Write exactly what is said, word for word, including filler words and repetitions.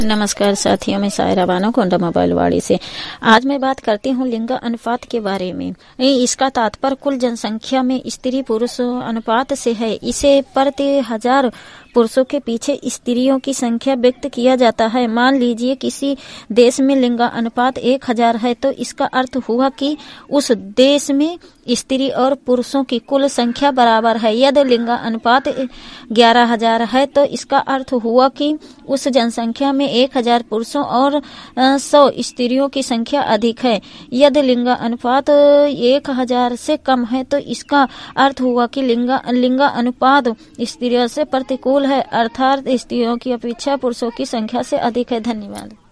नमस्कार साथियों, मैं सायरा बानो कोंडा मोबाइल वाड़ी से। आज मैं बात करती हूँ लिंग अनुपात के बारे में। इसका तात्पर्य कुल जनसंख्या में स्त्री पुरुष अनुपात से है। इसे प्रति हजार पुरुषों के पीछे स्त्रियों की संख्या व्यक्त किया जाता है। मान लीजिए किसी देश में लिंग अनुपात एक हजार है, तो इसका अर्थ हुआ कि उस देश में स्त्री और पुरुषों की कुल संख्या बराबर है। यदि लिंग अनुपात ग्यारह हजार है, तो इसका अर्थ हुआ कि उस जनसंख्या में एक हजार पुरुषों और सौ स्त्रियों की संख्या अधिक है। यदि लिंग अनुपात एक हजार से कम है, तो इसका अर्थ हुआ कि लिंग लिंग अनुपात स्त्रियों से प्रतिकूल है, अर्थात स्त्रियों की अपेक्षा पुरुषों की संख्या से अधिक है। धन्यवाद।